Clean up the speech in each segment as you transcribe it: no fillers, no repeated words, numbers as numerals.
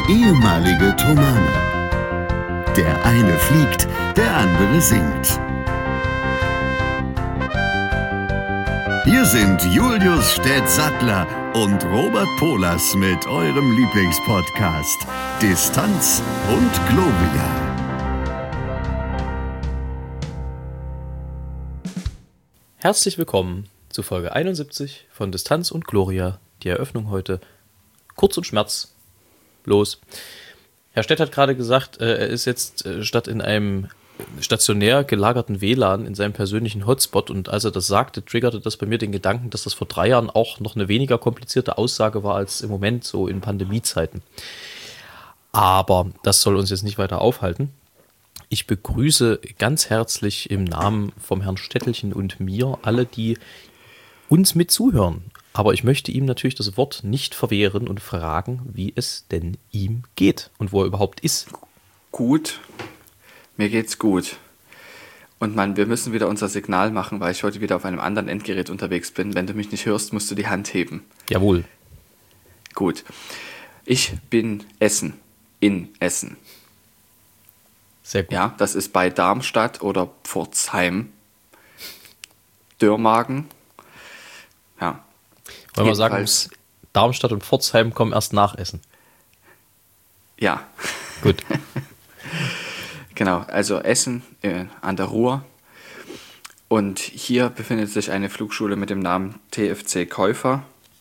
ehemalige Tomane. Der eine fliegt, der andere singt. Hier sind Julius Städtsattler und Robert Polas mit eurem Lieblingspodcast Distanz und Globia. Herzlich willkommen zu Folge 71 von Distanz und Gloria. Die Eröffnung heute kurz und schmerzlos. Herr Stett hat gerade gesagt, er ist jetzt statt in einem stationär gelagerten WLAN in seinem persönlichen Hotspot, und als er das sagte, triggerte das bei mir den Gedanken, dass das vor 3 Jahren auch noch eine weniger komplizierte Aussage war als im Moment so in Pandemiezeiten. Aber das soll uns jetzt nicht weiter aufhalten. Ich begrüße ganz herzlich im Namen vom Herrn Stettelchen und mir alle, die uns mit zuhören. Aber ich möchte ihm natürlich das Wort nicht verwehren und fragen, wie es denn ihm geht und wo er überhaupt ist. Gut, mir geht's gut. Und wir müssen wieder unser Signal machen, weil ich heute wieder auf einem anderen Endgerät unterwegs bin. Wenn du mich nicht hörst, musst du die Hand heben. Jawohl. Gut. Ich bin in Essen. Sehr gut. Ja, das ist bei Darmstadt oder Pforzheim. Dürrmagen. Ja. Wollen wir sagen, Darmstadt und Pforzheim kommen erst nach Essen? Ja. Gut. Genau, also Essen an der Ruhr. Und hier befindet sich eine Flugschule mit dem Namen TFC Käufer.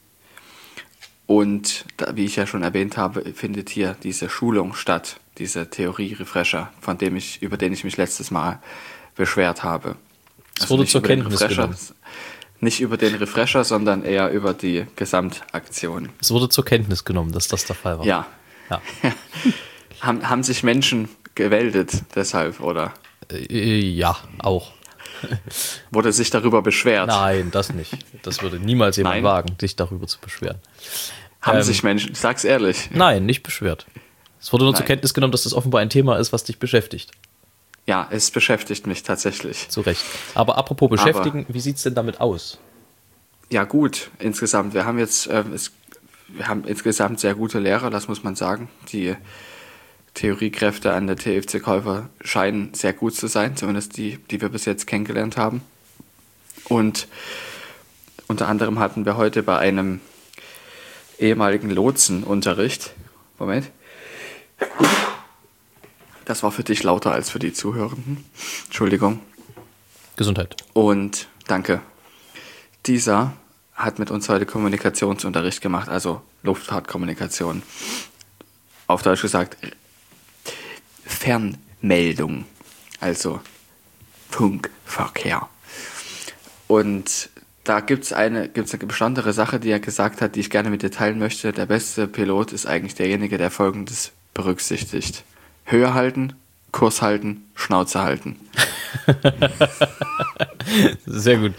Und wie ich ja schon erwähnt habe, findet hier diese Schulung statt, diese Theorie-Refresher, über den ich mich letztes Mal beschwert habe. Es wurde zur Kenntnis genommen. Nicht über den Refresher, sondern eher über die Gesamtaktion. Es wurde zur Kenntnis genommen, dass das der Fall war. Ja. Haben sich Menschen gewäldet deshalb, oder? Ja, auch. Wurde sich darüber beschwert? Nein, das nicht. Das würde niemals jemand wagen, sich darüber zu beschweren. Haben sich Menschen, sag's ehrlich. Nein, nicht beschwert. Es wurde nur zur Kenntnis genommen, dass das offenbar ein Thema ist, was dich beschäftigt. Ja, es beschäftigt mich tatsächlich. Zu Recht. Aber apropos beschäftigen, wie sieht's denn damit aus? Ja, gut, insgesamt. Wir haben insgesamt sehr gute Lehrer, das muss man sagen. Die Theoriekräfte an der TFC Käufer scheinen sehr gut zu sein, zumindest die wir bis jetzt kennengelernt haben. Und unter anderem hatten wir heute bei einem ehemaligen Lotsenunterricht, Moment, das war für dich lauter als für die Zuhörenden, Entschuldigung. Gesundheit. Und danke. Dieser hat mit uns heute Kommunikationsunterricht gemacht, also Luftfahrtkommunikation. Auf Deutsch gesagt, Fernmeldung, also Funkverkehr. Und da gibt's eine besondere Sache, die er gesagt hat, die ich gerne mit dir teilen möchte. Der beste Pilot ist eigentlich derjenige, der Folgendes berücksichtigt: Höhe halten, Kurs halten, Schnauze halten. Sehr gut.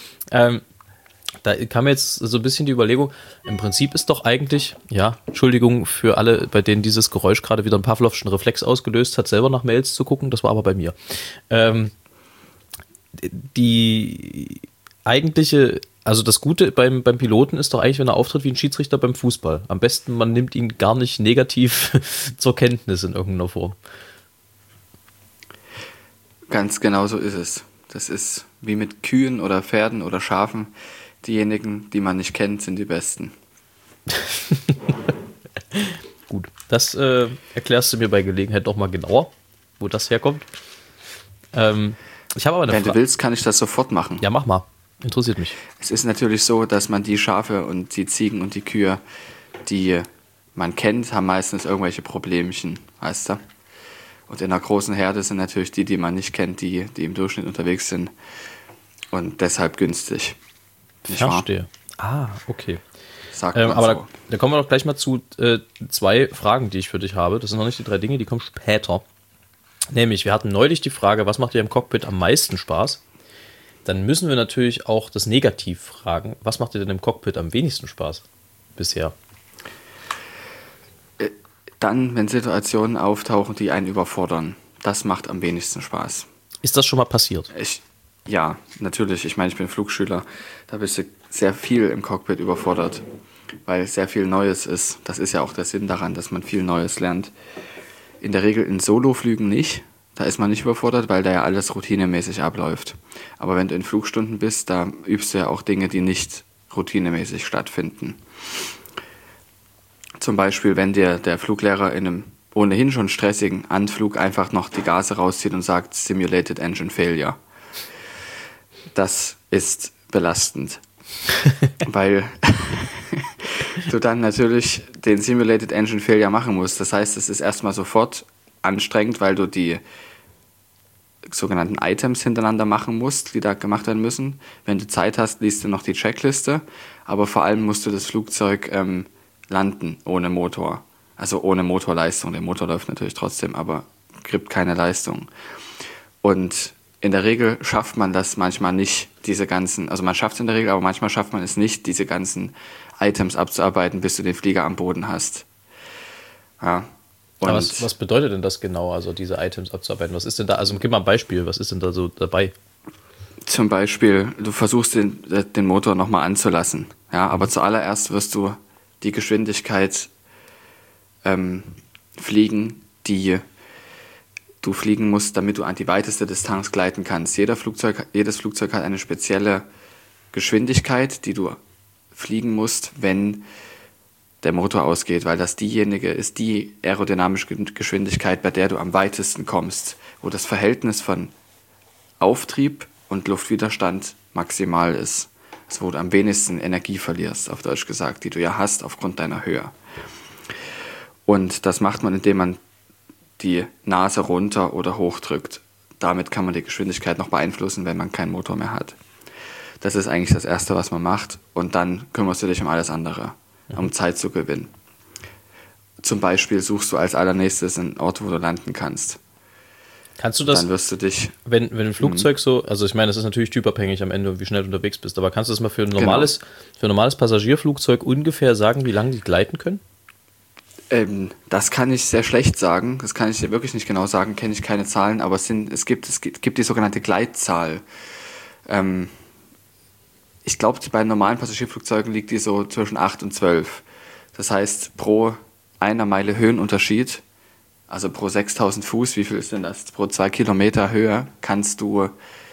Da kam jetzt so ein bisschen die Überlegung, im Prinzip ist doch eigentlich, ja, Entschuldigung für alle, bei denen dieses Geräusch gerade wieder einen Pavlovschen Reflex ausgelöst hat, selber nach Mails zu gucken, das war aber bei mir. Die eigentliche, also das Gute beim Piloten ist doch eigentlich, wenn er auftritt wie ein Schiedsrichter beim Fußball. Am besten, man nimmt ihn gar nicht negativ zur Kenntnis in irgendeiner Form. Ganz genau so ist es. Das ist wie mit Kühen oder Pferden oder Schafen. Diejenigen, die man nicht kennt, sind die Besten. Gut, das erklärst du mir bei Gelegenheit doch mal genauer, wo das herkommt. Ich habe aber eine Wenn du willst, kann ich das sofort machen. Ja, mach mal. Interessiert mich. Es ist natürlich so, dass man die Schafe und die Ziegen und die Kühe, die man kennt, haben meistens irgendwelche Problemchen, weißt du? Und in einer großen Herde sind natürlich die man nicht kennt, die im Durchschnitt unterwegs sind. Und deshalb günstig. Verstehe. Okay. Sagt man aber so. da kommen wir doch gleich mal zu 2 Fragen, die ich für dich habe. Das sind noch nicht die 3 Dinge, die kommen später. Nämlich, wir hatten neulich die Frage, was macht dir im Cockpit am meisten Spaß? Dann müssen wir natürlich auch das Negativ fragen. Was macht dir denn im Cockpit am wenigsten Spaß bisher? Dann, wenn Situationen auftauchen, die einen überfordern. Das macht am wenigsten Spaß. Ist das schon mal passiert? Ja, natürlich. Ich meine, ich bin Flugschüler. Da bist du sehr viel im Cockpit überfordert. weil sehr viel Neues ist. Das ist ja auch der Sinn daran, dass man viel Neues lernt. In der Regel in Soloflügen nicht. Da ist man nicht überfordert, weil da ja alles routinemäßig abläuft. Aber wenn du in Flugstunden bist, da übst du ja auch Dinge, die nicht routinemäßig stattfinden. Zum Beispiel, wenn dir der Fluglehrer in einem ohnehin schon stressigen Anflug einfach noch die Gase rauszieht und sagt Simulated Engine Failure. Das ist belastend, weil du dann natürlich den Simulated Engine Failure machen musst. Das heißt, es ist erstmal sofort anstrengend, weil du die sogenannten Items hintereinander machen musst, die da gemacht werden müssen. Wenn du Zeit hast, liest du noch die Checkliste, aber vor allem musst du das Flugzeug landen ohne Motor. Also ohne Motorleistung. Der Motor läuft natürlich trotzdem, aber gibt keine Leistung. Und in der Regel schafft man das manchmal nicht, diese ganzen, also man schafft es in der Regel, aber manchmal schafft man es nicht, diese ganzen Items abzuarbeiten, bis du den Flieger am Boden hast. Ja. Aber was bedeutet denn das genau, also diese Items abzuarbeiten? Was ist denn da, also gib mal ein Beispiel, was ist denn da so dabei? Zum Beispiel, du versuchst den Motor nochmal anzulassen, ja, aber zuallererst wirst du die Geschwindigkeit fliegen, die du fliegen musst, damit du an die weiteste Distanz gleiten kannst. Jedes Flugzeug hat eine spezielle Geschwindigkeit, die du fliegen musst, wenn der Motor ausgeht, weil das diejenige ist, die aerodynamische Geschwindigkeit, bei der du am weitesten kommst, wo das Verhältnis von Auftrieb und Luftwiderstand maximal ist. Also wo du am wenigsten Energie verlierst, auf Deutsch gesagt, die du ja hast aufgrund deiner Höhe. Und das macht man, indem man die Nase runter oder hoch drückt. Damit kann man die Geschwindigkeit noch beeinflussen, wenn man keinen Motor mehr hat. Das ist eigentlich das Erste, was man macht. Und dann kümmerst du dich um alles andere, um Zeit zu gewinnen. Zum Beispiel suchst du als allernächstes einen Ort, wo du landen kannst. Kannst du das, dann wirst du dich, wenn ein Flugzeug so, also ich meine, das ist natürlich typabhängig am Ende, wie schnell du unterwegs bist, aber kannst du das mal für ein normales Passagierflugzeug ungefähr sagen, wie lange die gleiten können? Das kann ich sehr schlecht sagen, das kann ich dir wirklich nicht genau sagen, kenne ich keine Zahlen, aber es gibt die sogenannte Gleitzahl. Ich glaube, bei normalen Passagierflugzeugen liegt die so zwischen 8 und 12. Das heißt, pro einer Meile Höhenunterschied, also pro 6000 Fuß, wie viel ist denn das? Pro 2 Kilometer Höhe kannst du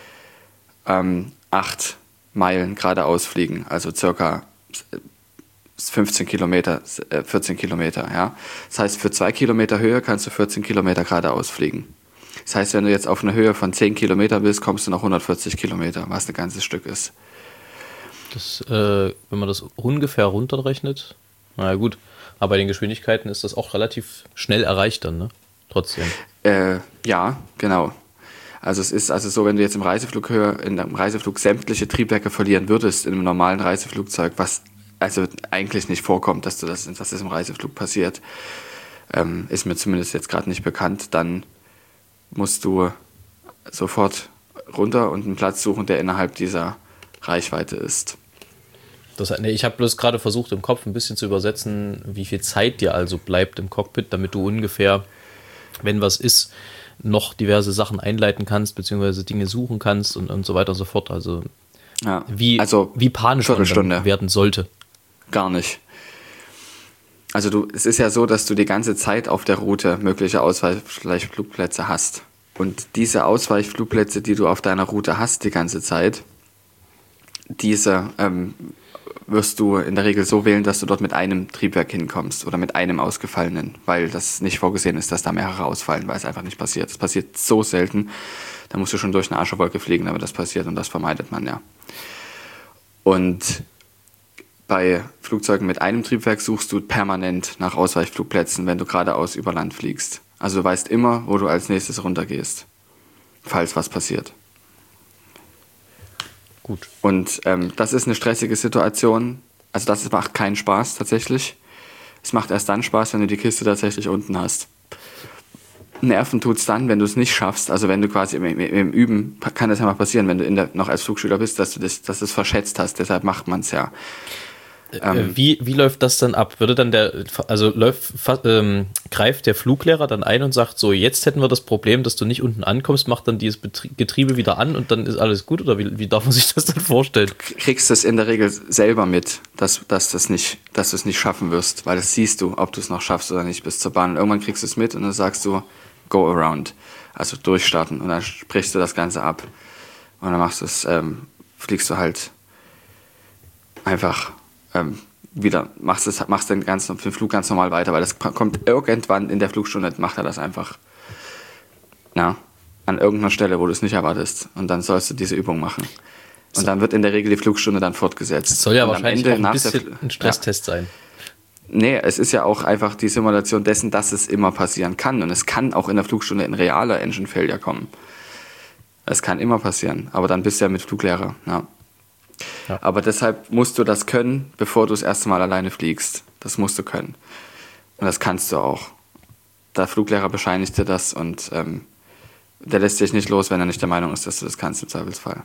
8 Meilen geradeaus fliegen, also circa 15 Kilometer, 14 Kilometer, ja. Das heißt, für 2 Kilometer Höhe kannst du 14 Kilometer geradeaus fliegen. Das heißt, wenn du jetzt auf einer Höhe von 10 Kilometer bist, kommst du noch 140 Kilometer, was ein ganzes Stück ist. Das, wenn man das ungefähr runterrechnet, naja gut, aber bei den Geschwindigkeiten ist das auch relativ schnell erreicht dann, ne? Trotzdem. Ja, genau. Also es ist also so, wenn du jetzt in einem Reiseflug sämtliche Triebwerke verlieren würdest, in einem normalen Reiseflugzeug, was also eigentlich nicht vorkommt, dass das im Reiseflug passiert, ist mir zumindest jetzt gerade nicht bekannt, dann musst du sofort runter und einen Platz suchen, der innerhalb dieser Reichweite ist. Ich habe bloß gerade versucht, im Kopf ein bisschen zu übersetzen, wie viel Zeit dir also bleibt im Cockpit, damit du ungefähr, wenn was ist, noch diverse Sachen einleiten kannst, beziehungsweise Dinge suchen kannst und so weiter und so fort. Also, ja, wie panisch man dann werden sollte. Gar nicht. Also es ist ja so, dass du die ganze Zeit auf der Route mögliche Ausweichflugplätze hast. Und diese Ausweichflugplätze, die du auf deiner Route hast die ganze Zeit, diese wirst du in der Regel so wählen, dass du dort mit einem Triebwerk hinkommst oder mit einem ausgefallenen, weil das nicht vorgesehen ist, dass da mehrere ausfallen, weil es einfach nicht passiert. Es passiert so selten, da musst du schon durch eine Aschewolke fliegen, damit das passiert und das vermeidet man ja. Und bei Flugzeugen mit einem Triebwerk suchst du permanent nach Ausweichflugplätzen, wenn du geradeaus über Land fliegst. Also du weißt immer, wo du als nächstes runtergehst, falls was passiert. Gut. Und das ist eine stressige Situation. Also das macht keinen Spaß tatsächlich. Es macht erst dann Spaß, wenn du die Kiste tatsächlich unten hast. Nerven tut's dann, wenn du es nicht schaffst. Also wenn du quasi im Üben, kann das ja mal passieren, wenn du noch als Flugschüler bist, dass du das verschätzt hast. Deshalb macht man es ja. Wie läuft das dann ab? Würde dann greift der Fluglehrer dann ein und sagt so, jetzt hätten wir das Problem, dass du nicht unten ankommst, macht dann dieses Getriebe wieder an und dann ist alles gut? Oder wie darf man sich das dann vorstellen? Du kriegst es in der Regel selber mit, dass du es nicht schaffen wirst, weil das siehst du, ob du es noch schaffst oder nicht bis zur Bahn. Und irgendwann kriegst du es mit und dann sagst du, go around, also durchstarten, und dann sprichst du das Ganze ab. Und dann fliegst du halt einfach wieder, machst den Flug ganz normal weiter, weil das kommt irgendwann in der Flugstunde, macht er das einfach. An irgendeiner Stelle, wo du es nicht erwartest. Und dann sollst du diese Übung machen. Und dann wird in der Regel die Flugstunde dann fortgesetzt. Das soll ja wahrscheinlich auch ein bisschen ein Stresstest sein. Nee, es ist ja auch einfach die Simulation dessen, dass es immer passieren kann. Und es kann auch in der Flugstunde ein realer Engine Failure kommen. Es kann immer passieren, aber dann bist du ja mit Fluglehrer. Ja. Aber deshalb musst du das können, bevor du das erste Mal alleine fliegst. Das musst du können. Und das kannst du auch. Der Fluglehrer bescheinigt dir das und der lässt dich nicht los, wenn er nicht der Meinung ist, dass du das kannst im Zweifelsfall.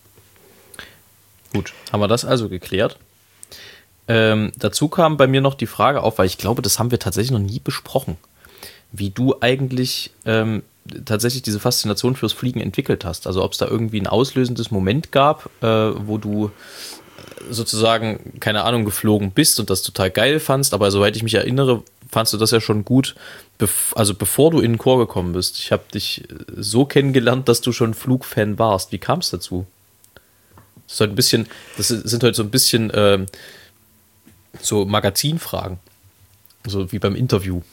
Gut, haben wir das also geklärt. Dazu kam bei mir noch die Frage auf, weil ich glaube, das haben wir tatsächlich noch nie besprochen, wie du eigentlich tatsächlich diese Faszination fürs Fliegen entwickelt hast. Also ob es da irgendwie ein auslösendes Moment gab, wo du sozusagen, keine Ahnung, geflogen bist und das total geil fandst, aber soweit ich mich erinnere, fandst du das ja schon gut, bevor du in den Chor gekommen bist. Ich habe dich so kennengelernt, dass du schon Flugfan warst. Wie kam es dazu? Das sind heute so ein bisschen so Magazinfragen, so wie beim Interview.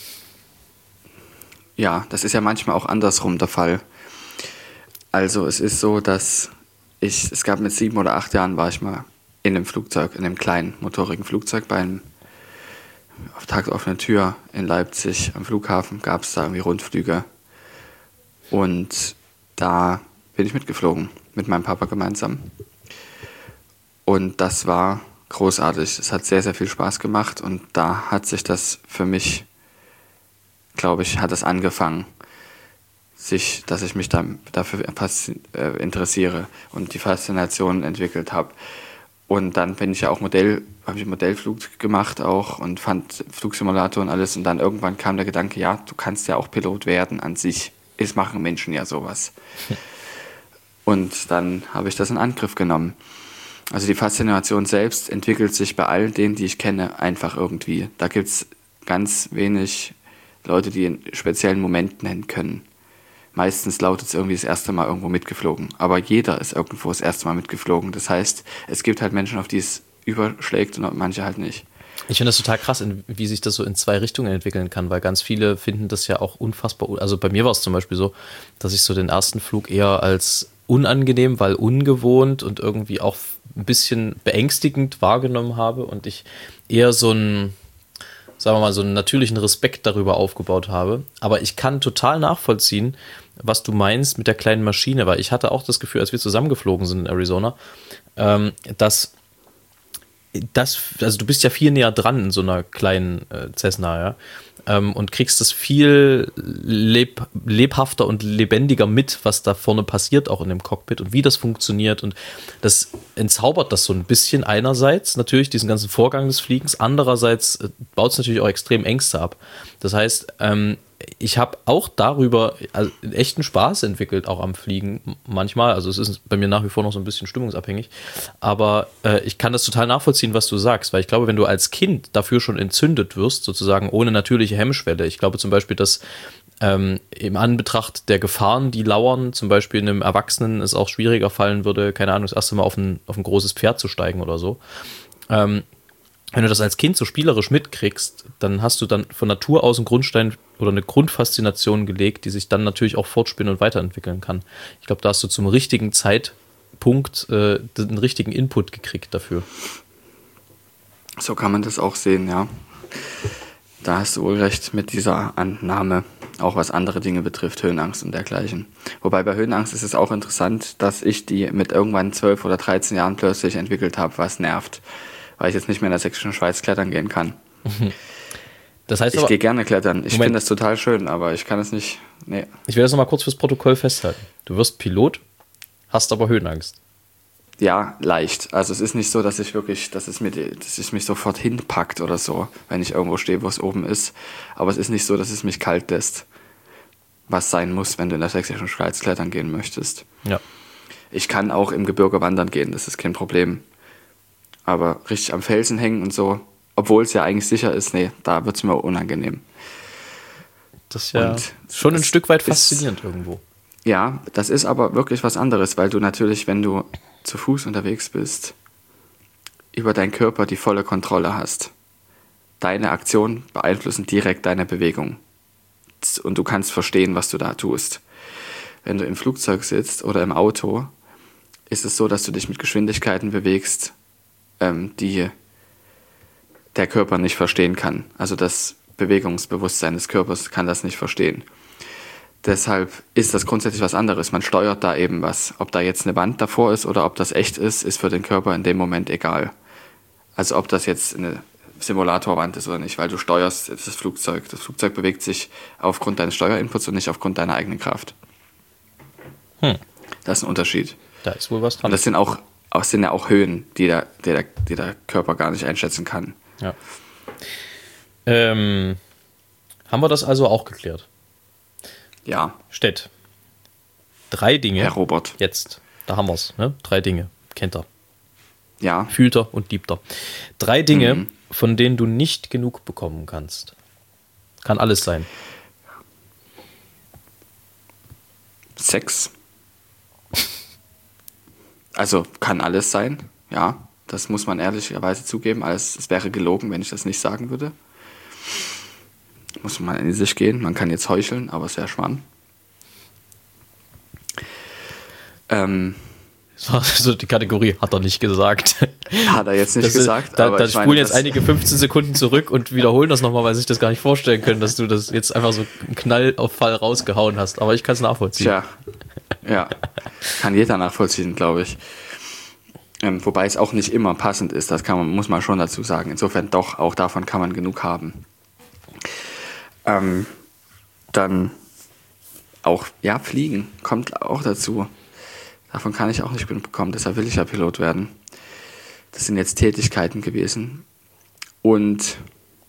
Ja, das ist ja manchmal auch andersrum der Fall. Also es ist so, dass es gab mit 7 oder 8 Jahren, war ich mal in einem Flugzeug, in einem kleinen motorigen Flugzeug auf tagesoffener Tür in Leipzig am Flughafen, gab es da irgendwie Rundflüge. Und da bin ich mitgeflogen, mit meinem Papa gemeinsam. Und das war großartig. Es hat sehr, sehr viel Spaß gemacht und da hat sich das für mich, glaube ich, hat es angefangen, dass ich mich dafür interessiere und die Faszination entwickelt habe. Und dann bin ich ja auch habe ich Modellflug gemacht auch und fand Flugsimulator und alles. Und dann irgendwann kam der Gedanke, ja, du kannst ja auch Pilot werden an sich. Es machen Menschen ja sowas. Und dann habe ich das in Angriff genommen. Also die Faszination selbst entwickelt sich bei all denen, die ich kenne, einfach irgendwie. Da gibt es ganz wenig Leute, die einen speziellen Moment nennen können. Meistens lautet es irgendwie das erste Mal irgendwo mitgeflogen. Aber jeder ist irgendwo das erste Mal mitgeflogen. Das heißt, es gibt halt Menschen, auf die es überschlägt und manche halt nicht. Ich finde das total krass, wie sich das so in 2 Richtungen entwickeln kann, weil ganz viele finden das ja auch unfassbar. Also bei mir war es zum Beispiel so, dass ich so den ersten Flug eher als unangenehm, weil ungewohnt und irgendwie auch ein bisschen beängstigend wahrgenommen habe und ich eher so einen natürlichen Respekt darüber aufgebaut habe. Aber ich kann total nachvollziehen, was du meinst mit der kleinen Maschine, weil ich hatte auch das Gefühl, als wir zusammengeflogen sind in Arizona, also du bist ja viel näher dran in so einer kleinen Cessna, ja, und kriegst das viel lebhafter und lebendiger mit, was da vorne passiert, auch in dem Cockpit und wie das funktioniert, und das entzaubert das so ein bisschen einerseits natürlich, diesen ganzen Vorgang des Fliegens, andererseits baut es natürlich auch extrem Ängste ab. Das heißt, ich habe auch darüber einen echten Spaß entwickelt, auch am Fliegen manchmal. Also es ist bei mir nach wie vor noch so ein bisschen stimmungsabhängig. Aber ich kann das total nachvollziehen, was du sagst. Weil ich glaube, wenn du als Kind dafür schon entzündet wirst, sozusagen ohne natürliche Hemmschwelle. Ich glaube zum Beispiel, dass im Anbetracht der Gefahren, die lauern, zum Beispiel einem Erwachsenen es auch schwieriger fallen würde, keine Ahnung, das erste Mal auf ein großes Pferd zu steigen oder so. Wenn du das als Kind so spielerisch mitkriegst, dann hast du dann von Natur aus einen Grundstein oder eine Grundfaszination gelegt, die sich dann natürlich auch fortspinnen und weiterentwickeln kann. Ich glaube, da hast du zum richtigen Zeitpunkt den richtigen Input gekriegt dafür. So kann man das auch sehen, ja. Da hast du wohl recht mit dieser Annahme, auch was andere Dinge betrifft, Höhenangst und dergleichen. Wobei bei Höhenangst ist es auch interessant, dass ich die mit irgendwann 12 oder 13 Jahren plötzlich entwickelt habe, was nervt. Weil ich jetzt nicht mehr in der Sächsischen Schweiz klettern gehen kann. Das heißt ich gehe gerne klettern. Ich finde das total schön, aber ich kann es nicht. Nee. Ich will das nochmal kurz fürs Protokoll festhalten. Du wirst Pilot, hast aber Höhenangst. Ja, leicht. Also es ist nicht so, dass es mich sofort hinpackt oder so, wenn ich irgendwo stehe, wo es oben ist. Aber es ist nicht so, dass es mich kalt lässt. Was sein muss, wenn du in der Sächsischen Schweiz klettern gehen möchtest. Ja. Ich kann auch im Gebirge wandern gehen, das ist kein Problem. Aber richtig am Felsen hängen und so, obwohl es ja eigentlich sicher ist, nee, da wird es mir unangenehm. Das ist ja Und schon ein das Stück weit ist- faszinierend irgendwo. Ja, das ist aber wirklich was anderes, weil du natürlich, wenn du zu Fuß unterwegs bist, über deinen Körper die volle Kontrolle hast. Deine Aktionen beeinflussen direkt deine Bewegung. Und du kannst verstehen, was du da tust. Wenn du im Flugzeug sitzt oder im Auto, ist es so, dass du dich mit Geschwindigkeiten bewegst, die der Körper nicht verstehen kann. Also das Bewegungsbewusstsein des Körpers kann das nicht verstehen. Deshalb ist das grundsätzlich was anderes. Man steuert da eben was. Ob da jetzt eine Wand davor ist oder ob das echt ist für den Körper in dem Moment egal. Also ob das jetzt eine Simulatorwand ist oder nicht, weil du steuerst das Flugzeug. Das Flugzeug bewegt sich aufgrund deines Steuerinputs und nicht aufgrund deiner eigenen Kraft. Das ist ein Unterschied. Da ist wohl was Und dran. das sind ja auch Höhen, die der Körper gar nicht einschätzen kann. Ja. Haben wir das also auch geklärt? Ja, Stett. 3 Dinge. Herr Robert. Jetzt. Da haben wir es. Ne? 3 Dinge. Kennt er. Ja, Fühlt er und liebt er. 3 Dinge, von denen du nicht genug bekommen kannst. Kann alles sein. Sex. Also kann alles sein, ja. Das muss man ehrlicherweise zugeben. Es wäre gelogen, wenn ich das nicht sagen würde. Muss man in sich gehen. Man kann jetzt heucheln, aber es wäre Schmarrn. Das war so die Kategorie, hat er nicht gesagt. Hat er jetzt nicht gesagt. Da aber ich meine, spulen jetzt das- einige 15 Sekunden zurück und wiederholen das nochmal, weil sie sich das gar nicht vorstellen können, dass du das jetzt einfach so einen Knall auf Fall rausgehauen hast. Aber ich kann es nachvollziehen. Tja, ja. Kann jeder nachvollziehen, glaube ich. Wobei es auch nicht immer passend ist, muss man schon dazu sagen. Insofern doch, auch davon kann man genug haben. Dann auch, ja, Fliegen kommt auch dazu. Davon kann ich auch nicht genug bekommen, deshalb will ich ja Pilot werden. Das sind jetzt Tätigkeiten gewesen. Und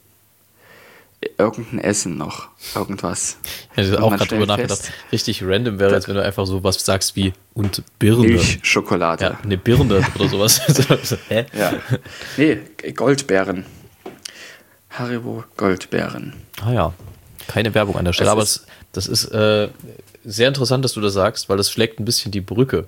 irgendein Essen noch, irgendwas. Ich hätte Und auch man gerade drüber stellt nachgedacht. fest, Richtig random wäre es, wenn du einfach so was sagst wie und Birne. Milchschokolade. Ja, eine Birne oder sowas. Hä? Ja. Nee, Goldbeeren. Haribo Goldbeeren. Ah ja, keine Werbung an der Stelle. Aber ist- das ist sehr interessant, dass du das sagst, weil das schlägt ein bisschen die Brücke.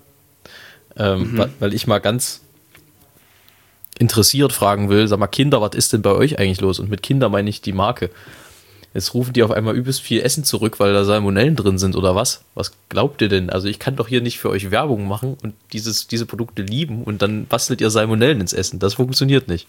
Weil ich mal ganz interessiert fragen will, sag mal, Kinder, was ist denn bei euch eigentlich los? Und mit Kinder meine ich die Marke. Jetzt rufen die auf einmal übelst viel Essen zurück, weil da Salmonellen drin sind oder was? Was glaubt ihr denn? Also ich kann doch hier nicht für euch Werbung machen und diese Produkte lieben und dann bastelt ihr Salmonellen ins Essen. Das funktioniert nicht.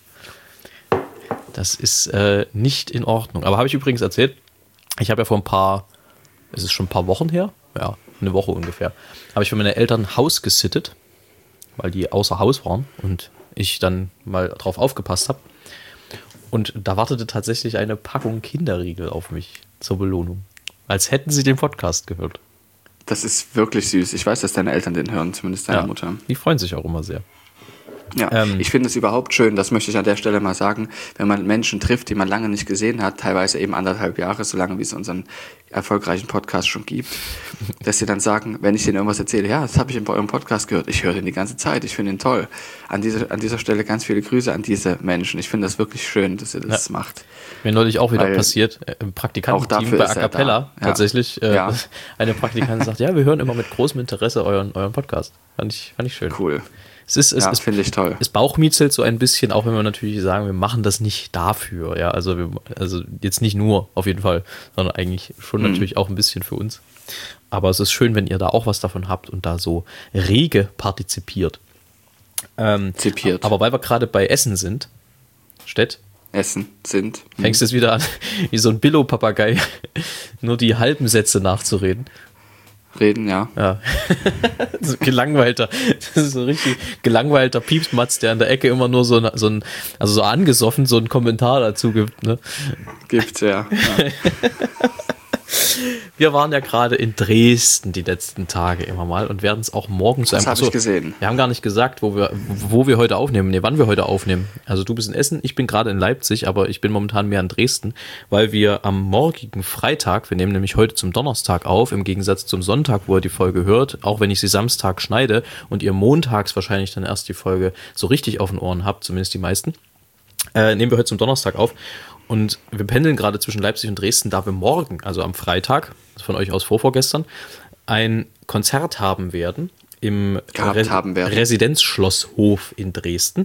Das ist nicht in Ordnung. Aber habe ich übrigens erzählt, ich habe ja es ist schon ein paar Wochen her, ja, eine Woche ungefähr, habe ich für meine Eltern Haus gesittet, weil die außer Haus waren und ich dann mal drauf aufgepasst habe. Und da wartete tatsächlich eine Packung Kinderriegel auf mich zur Belohnung. Als hätten sie den Podcast gehört. Das ist wirklich süß. Ich weiß, dass deine Eltern den hören, zumindest deine Mutter. Die freuen sich auch immer sehr. Ja, ich finde es überhaupt schön, das möchte ich an der Stelle mal sagen, wenn man Menschen trifft, die man lange nicht gesehen hat, teilweise eben 1,5 Jahre, so lange wie es unseren erfolgreichen Podcast schon gibt, dass sie dann sagen, wenn ich denen irgendwas erzähle, ja, das habe ich bei eurem Podcast gehört, ich höre den die ganze Zeit, ich finde ihn toll. An dieser Stelle ganz viele Grüße an diese Menschen. Ich finde das wirklich schön, dass ihr das macht. Mir neulich auch wieder Weil passiert, im auch Praktikantenteam dafür bei ist A er Cappella da. Ja. tatsächlich. Ja. Eine Praktikantin sagt, ja, wir hören immer mit großem Interesse euren Podcast. Fand ich schön. Cool. Es Ja, finde ich toll. Es bauchmietzelt so ein bisschen, auch wenn wir natürlich sagen, wir machen das nicht dafür. Ja, also jetzt nicht nur auf jeden Fall, sondern eigentlich schon natürlich auch ein bisschen für uns. Aber es ist schön, wenn ihr da auch was davon habt und da so rege partizipiert. Zipiert. Aber weil wir gerade bei Essen sind, Stett, Essen sind. fängst jetzt wieder an, wie so ein Billo-Papagei, nur die halben Sätze nachzureden. Reden, ja. Ja. So gelangweilter. Das ist so richtig gelangweilter Piepsmatz, der an der Ecke immer nur so angesoffen so einen Kommentar dazu gibt. Ne? Gibt, ja. Wir waren ja gerade in Dresden die letzten Tage immer mal und werden es auch morgen zu einem... Das habe ich gesehen. Wir haben gar nicht gesagt, wo wir heute aufnehmen. Nee, wann wir heute aufnehmen. Also du bist in Essen, ich bin gerade in Leipzig, aber ich bin momentan mehr in Dresden, weil wir am morgigen Freitag, wir nehmen nämlich heute zum Donnerstag auf, im Gegensatz zum Sonntag, wo ihr die Folge hört, auch wenn ich sie Samstag schneide und ihr montags wahrscheinlich dann erst die Folge so richtig auf den Ohren habt, zumindest die meisten, nehmen wir heute zum Donnerstag auf. Und wir pendeln gerade zwischen Leipzig und Dresden, da wir morgen, also am Freitag, von euch aus vorgestern, ein Konzert haben werden im Residenzschlosshof in Dresden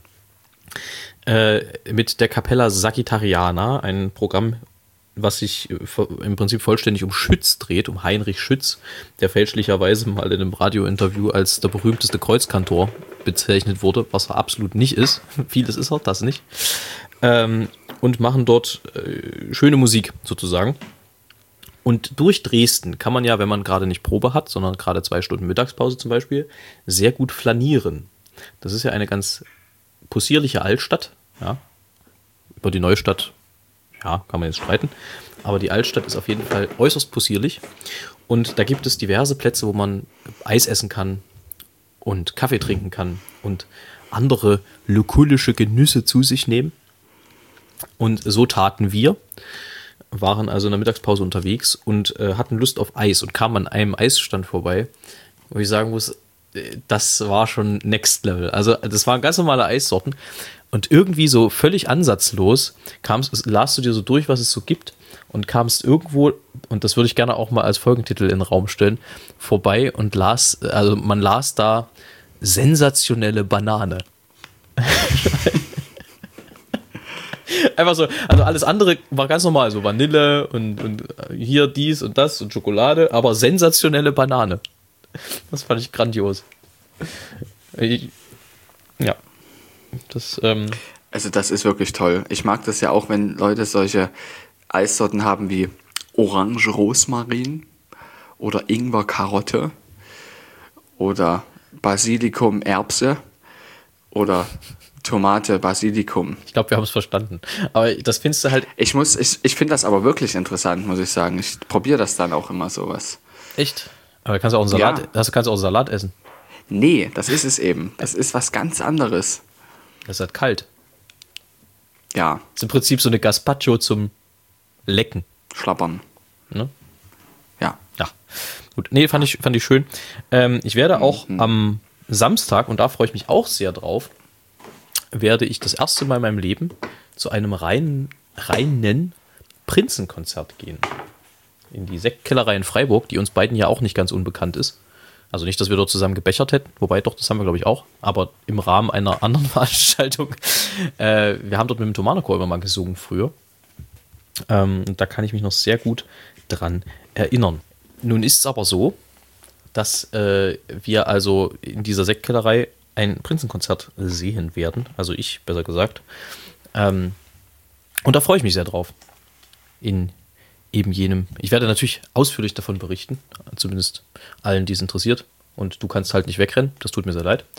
mit der Capella Sagittariana, ein Programm, was sich im Prinzip vollständig um Schütz dreht, um Heinrich Schütz, der fälschlicherweise mal in einem Radiointerview als der berühmteste Kreuzkantor bezeichnet wurde, was er absolut nicht ist. Vieles ist er, das nicht. Und machen dort schöne Musik sozusagen. Und durch Dresden kann man ja, wenn man gerade nicht Probe hat, sondern gerade 2 Stunden Mittagspause zum Beispiel, sehr gut flanieren. Das ist ja eine ganz possierliche Altstadt. Ja. Über die Neustadt, ja, kann man jetzt streiten. Aber die Altstadt ist auf jeden Fall äußerst possierlich. Und da gibt es diverse Plätze, wo man Eis essen kann und Kaffee trinken kann und andere lukullische Genüsse zu sich nehmen. Und so taten wir, waren also in der Mittagspause unterwegs und hatten Lust auf Eis und kamen an einem Eisstand vorbei, wo ich sagen muss, das war schon Next Level. Also das waren ganz normale Eissorten und irgendwie so völlig ansatzlos las du dir so durch, was es so gibt und kamst irgendwo, und das würde ich gerne auch mal als Folgentitel in den Raum stellen, vorbei und man las da sensationelle Banane. Einfach so, also alles andere war ganz normal, so Vanille und hier dies und das und Schokolade, aber sensationelle Banane. Das fand ich grandios. Ja. Also das ist wirklich toll. Ich mag das ja auch, wenn Leute solche Eissorten haben wie Orange Rosmarin oder Ingwer Karotte oder Basilikum Erbse oder Tomate, Basilikum. Ich glaube, wir haben es verstanden. Aber das findest du halt... Ich finde das aber wirklich interessant, muss ich sagen. Ich probiere das dann auch immer sowas. Echt? Aber kannst du auch einen Salat, kannst du auch einen Salat essen? Nee, das ist es eben. Das ist was ganz anderes. Das ist halt kalt. Ja. Das ist im Prinzip so eine Gazpacho zum Lecken. Schlappern. Ne? Ja. Ja. Gut. Nee, fand ich schön. Ich werde auch am Samstag, und da freue ich mich auch sehr drauf, werde ich das erste Mal in meinem Leben zu einem reinen Prinzenkonzert gehen. In die Sektkellerei in Freiburg, die uns beiden ja auch nicht ganz unbekannt ist. Also nicht, dass wir dort zusammen gebechert hätten, wobei doch, das haben wir glaube ich auch, aber im Rahmen einer anderen Veranstaltung. Wir haben dort mit dem Thomanerchor immer mal gesungen früher. Und da kann ich mich noch sehr gut dran erinnern. Nun ist es aber so, dass wir also in dieser Sektkellerei ein Prinzenkonzert sehen werden. Also ich, besser gesagt. Und da freue ich mich sehr drauf. In eben jenem. Ich werde natürlich ausführlich davon berichten. Zumindest allen, die es interessiert. Und du kannst halt nicht wegrennen. Das tut mir sehr leid.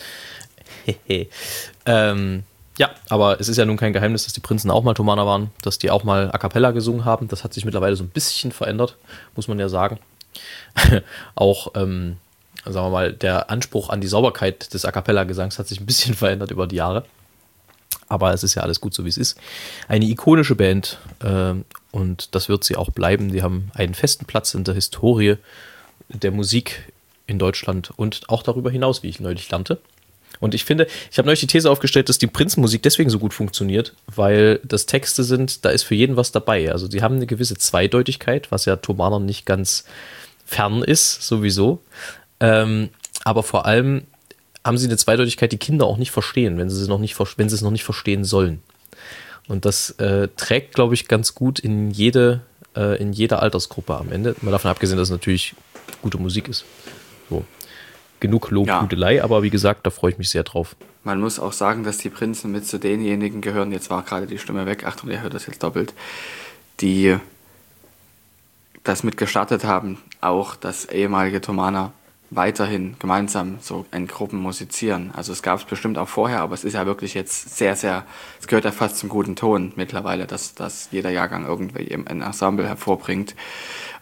Ja, aber es ist ja nun kein Geheimnis, dass die Prinzen auch mal Thomaner waren. Dass die auch mal A Cappella gesungen haben. Das hat sich mittlerweile so ein bisschen verändert. Muss man ja sagen. Auch sagen wir mal, der Anspruch an die Sauberkeit des A Cappella-Gesangs hat sich ein bisschen verändert über die Jahre. Aber es ist ja alles gut, so wie es ist. Eine ikonische Band und das wird sie auch bleiben. Die haben einen festen Platz in der Historie der Musik in Deutschland und auch darüber hinaus, wie ich neulich lernte. Und ich finde, ich habe neulich die These aufgestellt, dass die Prinzenmusik deswegen so gut funktioniert, weil das Texte sind, da ist für jeden was dabei. Also die haben eine gewisse Zweideutigkeit, was ja Thomanern nicht ganz fern ist, sowieso. Aber vor allem haben sie eine Zweideutigkeit, die Kinder auch nicht verstehen, wenn sie es noch nicht verstehen sollen. Und das trägt, glaube ich, ganz gut in jeder Altersgruppe am Ende. Mal davon abgesehen, dass es natürlich gute Musik ist. So. Genug Lobhudelei, aber wie gesagt, da freue ich mich sehr drauf. Man muss auch sagen, dass die Prinzen mit zu denjenigen gehören, jetzt war gerade die Stimme weg, Achtung, ihr hört das jetzt doppelt, die das mit gestartet haben, auch das ehemalige Thomaner weiterhin gemeinsam so in Gruppen musizieren. Also es gab es bestimmt auch vorher, aber es ist ja wirklich jetzt sehr, sehr, es gehört ja fast zum guten Ton mittlerweile, dass jeder Jahrgang irgendwie ein Ensemble hervorbringt.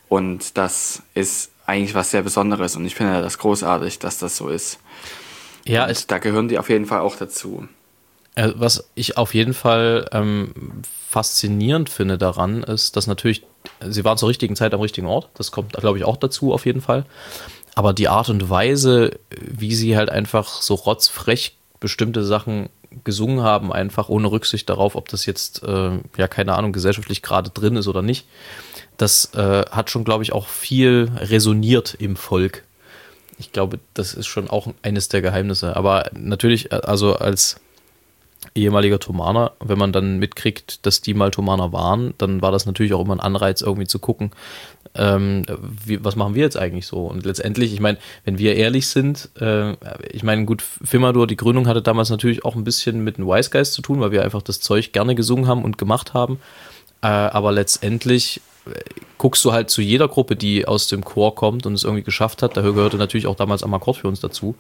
Und das ist eigentlich was sehr Besonderes und ich finde das großartig, dass das so ist. Ja, und da gehören die auf jeden Fall auch dazu. Was ich auf jeden Fall faszinierend finde daran, ist, dass natürlich, sie waren zur richtigen Zeit am richtigen Ort. Das kommt, glaube ich, auch dazu auf jeden Fall. Aber die Art und Weise, wie sie halt einfach so rotzfrech bestimmte Sachen gesungen haben, einfach ohne Rücksicht darauf, ob das jetzt, keine Ahnung, gesellschaftlich gerade drin ist oder nicht, das hat schon, glaube ich, auch viel resoniert im Volk. Ich glaube, das ist schon auch eines der Geheimnisse. Aber natürlich, also als ehemaliger Thomaner, wenn man dann mitkriegt, dass die mal Thomaner waren, dann war das natürlich auch immer ein Anreiz, irgendwie zu gucken, was machen wir jetzt eigentlich so? Und letztendlich, ich meine, wenn wir ehrlich sind, ich meine, gut, Fimadur, die Gründung hatte damals natürlich auch ein bisschen mit den Wise Guys zu tun, weil wir einfach das Zeug gerne gesungen haben und gemacht haben. Aber letztendlich guckst du halt zu jeder Gruppe, die aus dem Chor kommt und es irgendwie geschafft hat. Da gehörte natürlich auch damals Amakord für uns dazu.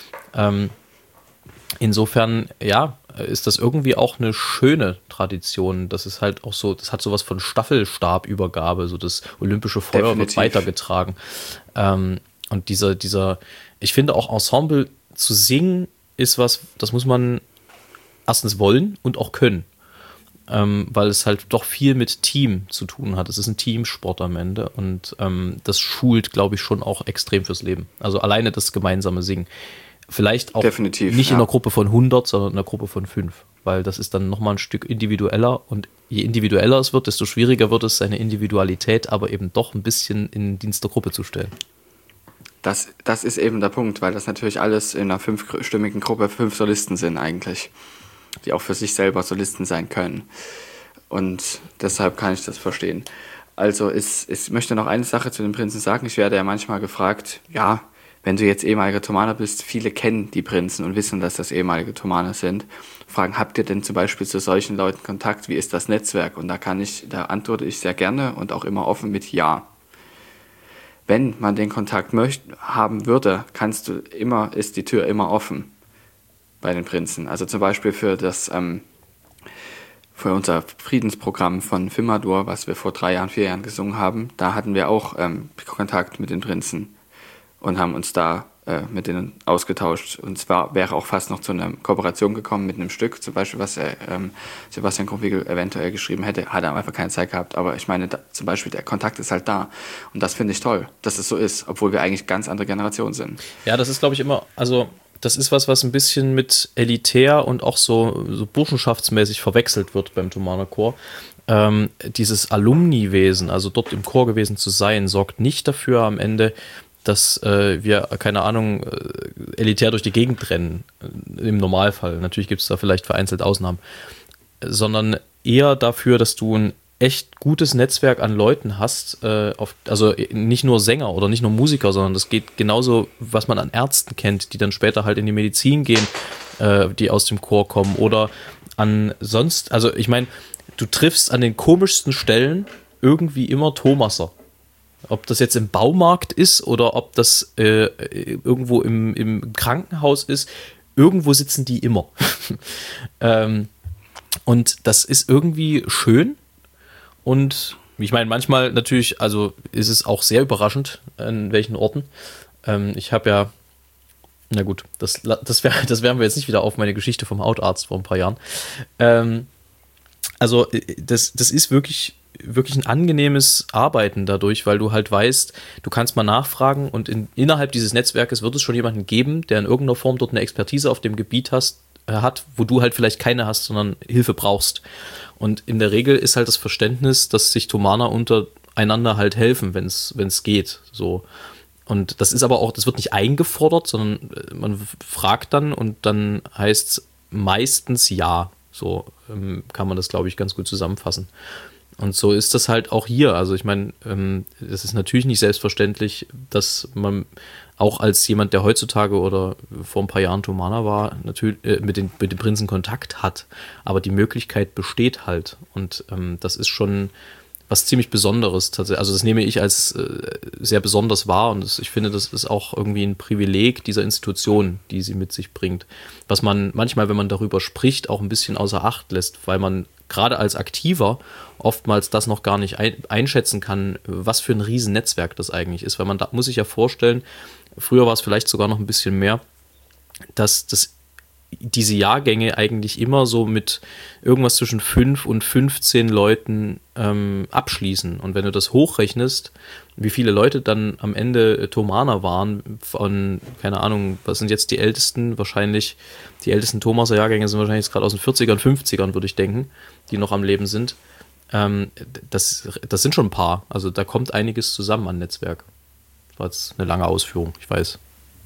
Insofern, ja, ist das irgendwie auch eine schöne Tradition. Das ist halt auch so, das hat sowas von Staffelstabübergabe, so das olympische Feuer Definitiv. wird weitergetragen. Und dieser, ich finde auch Ensemble zu singen ist was, das muss man erstens wollen und auch können. Weil es halt doch viel mit Team zu tun hat. Es ist ein Teamsport am Ende und das schult, glaube ich, schon auch extrem fürs Leben. Also alleine das gemeinsame Singen. Vielleicht auch Definitiv, nicht ja. in einer Gruppe von 100, sondern in einer Gruppe von 5, weil das ist dann nochmal ein Stück individueller und je individueller es wird, desto schwieriger wird es, seine Individualität aber eben doch ein bisschen in den Dienst der Gruppe zu stellen. Das ist eben der Punkt, weil das natürlich alles in einer 5-stimmigen Gruppe 5 Solisten sind eigentlich, die auch für sich selber Solisten sein können. Und deshalb kann ich das verstehen. Also ich möchte noch eine Sache zu den Prinzen sagen. Ich werde ja manchmal gefragt, ja, wenn du jetzt ehemaliger Thomaner bist, viele kennen die Prinzen und wissen, dass das ehemalige Thomaner sind. Fragen, habt ihr denn zum Beispiel zu solchen Leuten Kontakt? Wie ist das Netzwerk? Und da antworte ich sehr gerne und auch immer offen mit Ja. Wenn man den Kontakt haben würde, ist die Tür immer offen bei den Prinzen. Also zum Beispiel für unser Friedensprogramm von Fimadur, was wir vor 3 Jahren, 4 Jahren gesungen haben, da hatten wir auch Kontakt mit den Prinzen und haben uns da mit denen ausgetauscht. Und zwar wäre auch fast noch zu einer Kooperation gekommen mit einem Stück, zum Beispiel, was Sebastian Krumwiegel eventuell geschrieben hätte, hat er einfach keine Zeit gehabt. Aber ich meine, zum Beispiel, der Kontakt ist halt da. Und das finde ich toll, dass es so ist, obwohl wir eigentlich ganz andere Generationen sind. Ja, das ist, glaube ich, immer, also das ist was ein bisschen mit elitär und auch so burschenschaftsmäßig verwechselt wird beim Thomaner Chor. Dieses Alumni-Wesen, also dort im Chor gewesen zu sein, sorgt nicht dafür am Ende, dass wir, keine Ahnung, elitär durch die Gegend rennen, im Normalfall. Natürlich gibt es da vielleicht vereinzelt Ausnahmen. Sondern eher dafür, dass du ein echt gutes Netzwerk an Leuten hast, also nicht nur Sänger oder nicht nur Musiker, sondern das geht genauso, was man an Ärzten kennt, die dann später halt in die Medizin gehen, die aus dem Chor kommen oder an sonst, also ich meine, du triffst an den komischsten Stellen irgendwie immer Thomaser. Ob das jetzt im Baumarkt ist oder ob das irgendwo im Krankenhaus ist, irgendwo sitzen die immer. Und das ist irgendwie schön. Und ich meine, manchmal natürlich, also ist es auch sehr überraschend, an welchen Orten. Ich habe ja, na gut, das wärmen wir jetzt nicht wieder auf, meine Geschichte vom Hautarzt vor ein paar Jahren. Also das ist wirklich ein angenehmes Arbeiten dadurch, weil du halt weißt, du kannst mal nachfragen und innerhalb dieses Netzwerkes wird es schon jemanden geben, der in irgendeiner Form dort eine Expertise auf dem Gebiet hat, wo du halt vielleicht keine hast, sondern Hilfe brauchst. Und in der Regel ist halt das Verständnis, dass sich Thomaner untereinander halt helfen, wenn es geht. So. Und das ist aber auch, das wird nicht eingefordert, sondern man fragt dann und dann heißt es meistens ja. So kann man das, glaube ich, ganz gut zusammenfassen. Und so ist das halt auch hier. Also ich meine, es ist natürlich nicht selbstverständlich, dass man auch als jemand, der heutzutage oder vor ein paar Jahren Thomaner war, natürlich mit den Prinzen Kontakt hat. Aber die Möglichkeit besteht halt. Und das ist schon was ziemlich Besonderes tatsächlich. Also das nehme ich als sehr besonders wahr und ich finde, das ist auch irgendwie ein Privileg dieser Institution, die sie mit sich bringt. Was man manchmal, wenn man darüber spricht, auch ein bisschen außer Acht lässt, weil man gerade als Aktiver oftmals das noch gar nicht einschätzen kann, was für ein Riesennetzwerk das eigentlich ist. Weil man da muss sich ja vorstellen, früher war es vielleicht sogar noch ein bisschen mehr, dass diese Jahrgänge eigentlich immer so mit irgendwas zwischen 5 und 15 Leuten abschließen. Und wenn du das hochrechnest, wie viele Leute dann am Ende Thomaner waren, von, keine Ahnung, was sind jetzt die ältesten? Wahrscheinlich, die ältesten Thomaser Jahrgänge sind wahrscheinlich jetzt gerade aus den 40ern, 50ern, würde ich denken, die noch am Leben sind. Das sind schon ein paar. Also da kommt einiges zusammen an Netzwerk. Das war jetzt eine lange Ausführung, ich weiß.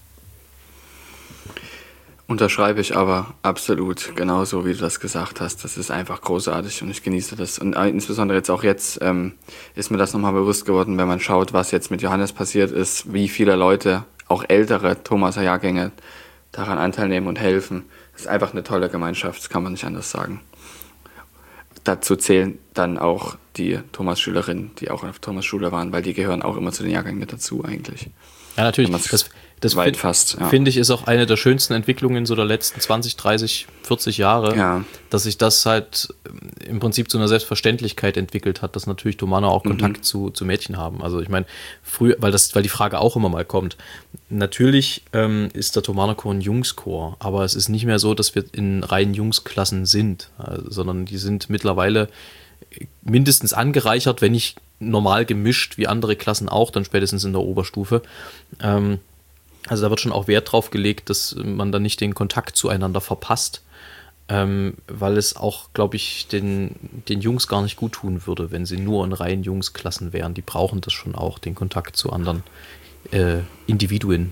Unterschreibe ich aber absolut, genauso wie du das gesagt hast. Das ist einfach großartig und ich genieße das. Und insbesondere jetzt ist mir das nochmal bewusst geworden, wenn man schaut, was jetzt mit Johannes passiert ist, wie viele Leute, auch ältere Thomaser Jahrgänge, daran Anteil nehmen und helfen. Das ist einfach eine tolle Gemeinschaft, das kann man nicht anders sagen. Dazu zählen dann auch die Thomas-Schülerinnen, die auch auf Thomas Schule waren, weil die gehören auch immer zu den Jahrgängen mit dazu eigentlich. Ja, natürlich. Das finde ich, ist auch eine der schönsten Entwicklungen so der letzten 20, 30, 40 Jahre, dass sich das halt im Prinzip zu einer Selbstverständlichkeit entwickelt hat, dass natürlich Thomaner auch Kontakt zu Mädchen haben. Also ich meine, früher, weil die Frage auch immer mal kommt, natürlich ist der Thomanerchor ein Jungschor, aber es ist nicht mehr so, dass wir in reinen Jungsklassen sind, sondern die sind mittlerweile mindestens angereichert, wenn nicht normal gemischt, wie andere Klassen auch, dann spätestens in der Oberstufe. Also da wird schon auch Wert drauf gelegt, dass man dann nicht den Kontakt zueinander verpasst, weil es auch, glaube ich, den Jungs gar nicht gut tun würde, wenn sie nur in reinen Jungsklassen wären. Die brauchen das schon auch, den Kontakt zu anderen Individuen.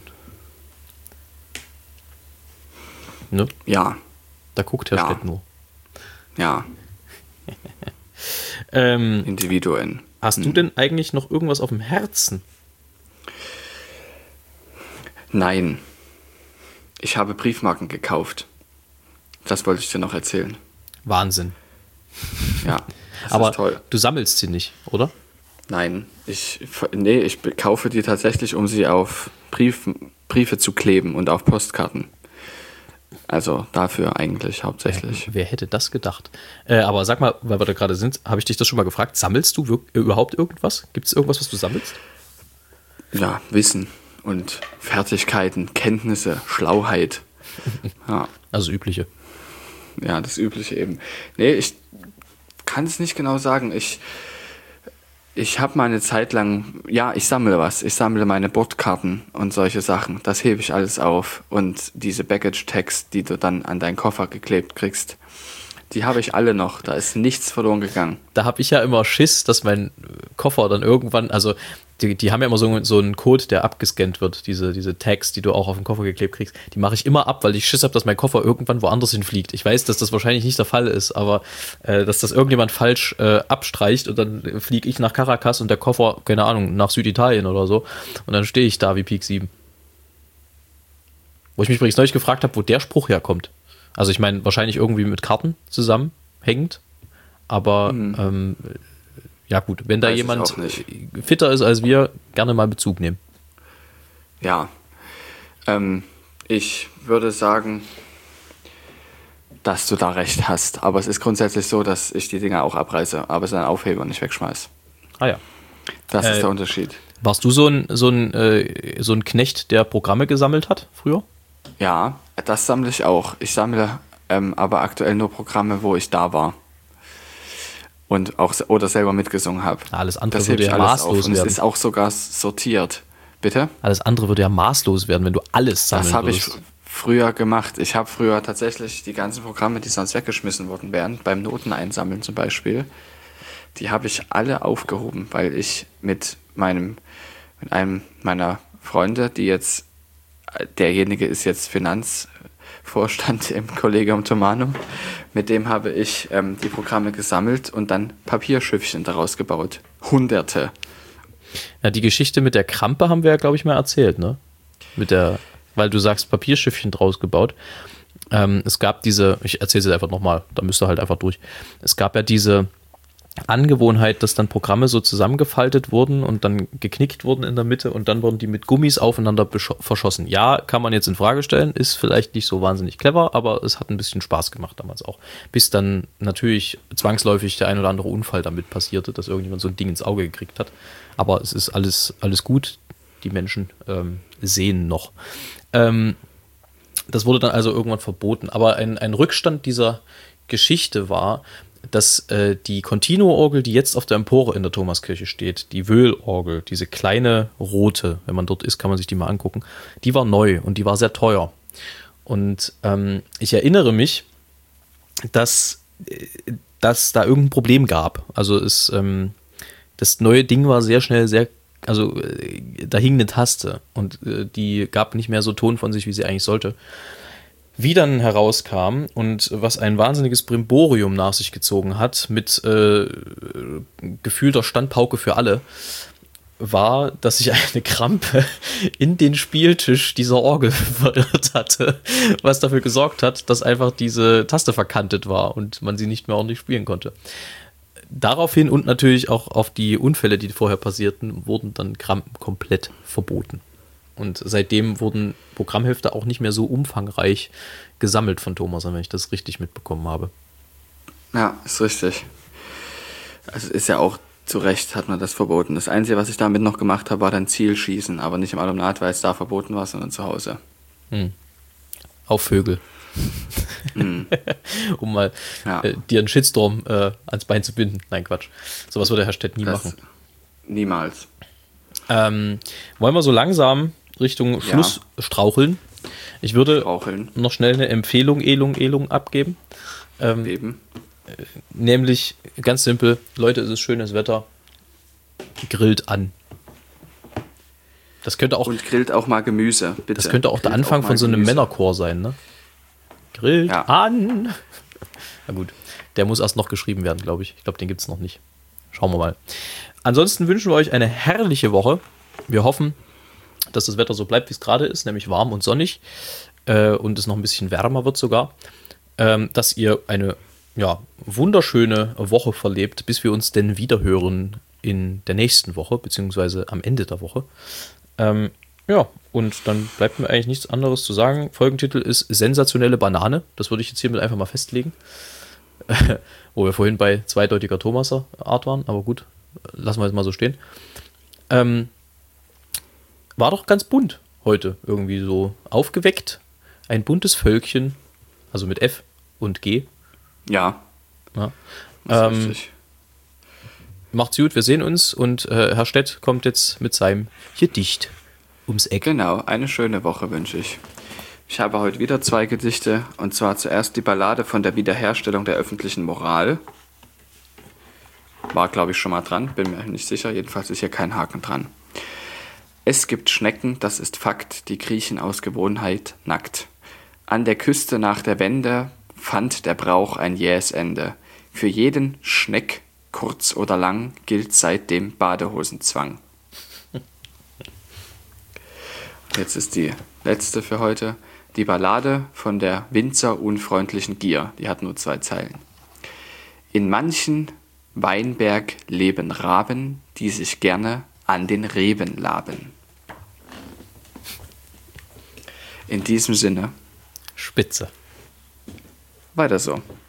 Ne? Ja. Da guckt Herr Stett nur. Ja. Individuen. Hast du denn eigentlich noch irgendwas auf dem Herzen? Nein. Ich habe Briefmarken gekauft. Das wollte ich dir noch erzählen. Wahnsinn. Ja, das aber ist toll. Du sammelst sie nicht, oder? Nein, ich kaufe die tatsächlich, um sie auf Briefe zu kleben und auf Postkarten. Also dafür eigentlich hauptsächlich. Wer hätte das gedacht? Aber sag mal, weil wir da gerade sind, habe ich dich das schon mal gefragt, sammelst du überhaupt irgendwas? Gibt es irgendwas, was du sammelst? Ja, Wissen und Fertigkeiten, Kenntnisse, Schlauheit. Ja. Also übliche. Ja, das Übliche eben. Nee, ich kann es nicht genau sagen. Ich habe mal eine Zeit lang, ich sammle was. Ich sammle meine Bordkarten und solche Sachen. Das hebe ich alles auf. Und diese Baggage-Tags, die du dann an deinen Koffer geklebt kriegst, die habe ich alle noch. Da ist nichts verloren gegangen. Da habe ich ja immer Schiss, dass mein Koffer dann irgendwann, also die haben ja immer so einen Code, der abgescannt wird, diese Tags, die du auch auf den Koffer geklebt kriegst. Die mache ich immer ab, weil ich Schiss habe, dass mein Koffer irgendwann woanders hinfliegt. Ich weiß, dass das wahrscheinlich nicht der Fall ist, aber dass das irgendjemand falsch abstreicht und dann fliege ich nach Caracas und der Koffer, keine Ahnung, nach Süditalien oder so. Und dann stehe ich da wie Pik 7. Wo ich mich übrigens neulich gefragt habe, wo der Spruch herkommt. Also ich meine, wahrscheinlich irgendwie mit Karten zusammenhängend, aber ja gut, wenn da jemand fitter ist als wir, gerne mal Bezug nehmen. Ja, ich würde sagen, dass du da recht hast, aber es ist grundsätzlich so, dass ich die Dinger auch abreiße, aber es dann aufhebe und nicht wegschmeiße. Ah ja. Das ist der Unterschied. Warst du so ein Knecht, der Programme gesammelt hat früher? Ja, das sammle ich auch. Ich sammle aber aktuell nur Programme, wo ich da war. Und auch oder selber mitgesungen habe. Alles andere würde ja maßlos werden. Und es ist auch sogar sortiert. Bitte? Alles andere würde ja maßlos werden, wenn du alles sammeln würdest. Das habe ich früher gemacht. Ich habe früher tatsächlich die ganzen Programme, die sonst weggeschmissen worden wären, beim Noten einsammeln zum Beispiel, die habe ich alle aufgehoben, weil ich mit einem meiner Freunde, derjenige ist jetzt Finanzvorstand im Collegium Thomanum, mit dem habe ich die Programme gesammelt und dann Papierschiffchen daraus gebaut. Hunderte. Ja, die Geschichte mit der Krampe haben wir ja, glaube ich, mal erzählt, ne? Weil du sagst, Papierschiffchen draus gebaut. Es gab ich erzähle es einfach nochmal, da müsst ihr halt einfach durch. Es gab ja diese Angewohnheit, dass dann Programme so zusammengefaltet wurden und dann geknickt wurden in der Mitte und dann wurden die mit Gummis aufeinander verschossen. Ja, kann man jetzt in Frage stellen, ist vielleicht nicht so wahnsinnig clever, aber es hat ein bisschen Spaß gemacht damals auch. Bis dann natürlich zwangsläufig der ein oder andere Unfall damit passierte, dass irgendjemand so ein Ding ins Auge gekriegt hat. Aber es ist alles gut. Die Menschen sehen noch. Das wurde dann also irgendwann verboten. Aber ein Rückstand dieser Geschichte war, dass die Continuo-Orgel, die jetzt auf der Empore in der Thomaskirche steht, die Wöhl-Orgel, diese kleine rote, wenn man dort ist, kann man sich die mal angucken, die war neu und die war sehr teuer. Und ich erinnere mich, dass da irgendein Problem gab. Also das neue Ding war sehr schnell da hing eine Taste und die gab nicht mehr so Ton von sich, wie sie eigentlich sollte. Wie dann herauskam und was ein wahnsinniges Brimborium nach sich gezogen hat, mit gefühlter Standpauke für alle, war, dass sich eine Krampe in den Spieltisch dieser Orgel verirrt hatte, was dafür gesorgt hat, dass einfach diese Taste verkantet war und man sie nicht mehr ordentlich spielen konnte. Daraufhin und natürlich auch auf die Unfälle, die vorher passierten, wurden dann Krampen komplett verboten. Und seitdem wurden Programmhefte auch nicht mehr so umfangreich gesammelt von Thomas, wenn ich das richtig mitbekommen habe. Ja, ist richtig. Also ist ja auch zu Recht hat man das verboten. Das Einzige, was ich damit noch gemacht habe, war dann Zielschießen, aber nicht im Alumnat, weil es da verboten war, sondern zu Hause. Auf Vögel. Um mal dir einen Shitstorm ans Bein zu binden. Nein, Quatsch. Sowas würde Herr Stett nie machen. Niemals. Wollen wir so langsam Richtung Schluss straucheln? Ich würde noch schnell eine Empfehlung abgeben. Nämlich ganz simpel, Leute, es ist schönes Wetter, grillt an. Das könnte auch, und grillt auch mal Gemüse, bitte. Das könnte auch der Anfang von so einem Männerchor sein, ne? Grillt an. Na gut, der muss erst noch geschrieben werden, glaube ich. Ich glaube, den gibt es noch nicht. Schauen wir mal. Ansonsten wünschen wir euch eine herrliche Woche. Wir hoffen, dass das Wetter so bleibt, wie es gerade ist, nämlich warm und sonnig und es noch ein bisschen wärmer wird sogar. Dass ihr eine wunderschöne Woche verlebt, bis wir uns denn wieder hören in der nächsten Woche, beziehungsweise am Ende der Woche. Und dann bleibt mir eigentlich nichts anderes zu sagen. Folgentitel ist Sensationelle Banane. Das würde ich jetzt hiermit einfach mal festlegen. Wo wir vorhin bei zweideutiger Thomaser Art waren, aber gut, lassen wir jetzt mal so stehen. War doch ganz bunt heute, irgendwie so aufgeweckt. Ein buntes Völkchen, also mit F und G. Ja. Richtig. Macht's gut, wir sehen uns und Herr Stett kommt jetzt mit seinem Gedicht ums Eck. Genau, eine schöne Woche wünsche ich. Ich habe heute wieder 2 Gedichte, und zwar zuerst die Ballade von der Wiederherstellung der öffentlichen Moral. War, glaube ich, schon mal dran, bin mir nicht sicher, jedenfalls ist hier kein Haken dran. Es gibt Schnecken, das ist Fakt, die kriechen aus Gewohnheit nackt. An der Küste nach der Wende fand der Brauch ein jähes Ende. Für jeden Schneck, kurz oder lang, gilt seitdem Badehosenzwang. Jetzt ist die letzte für heute. Die Ballade von der Winzer unfreundlichen Gier. Die hat nur 2 Zeilen. In manchen Weinberg leben Raben, die sich gerne an den Reben laben. In diesem Sinne. Spitze. Weiter so.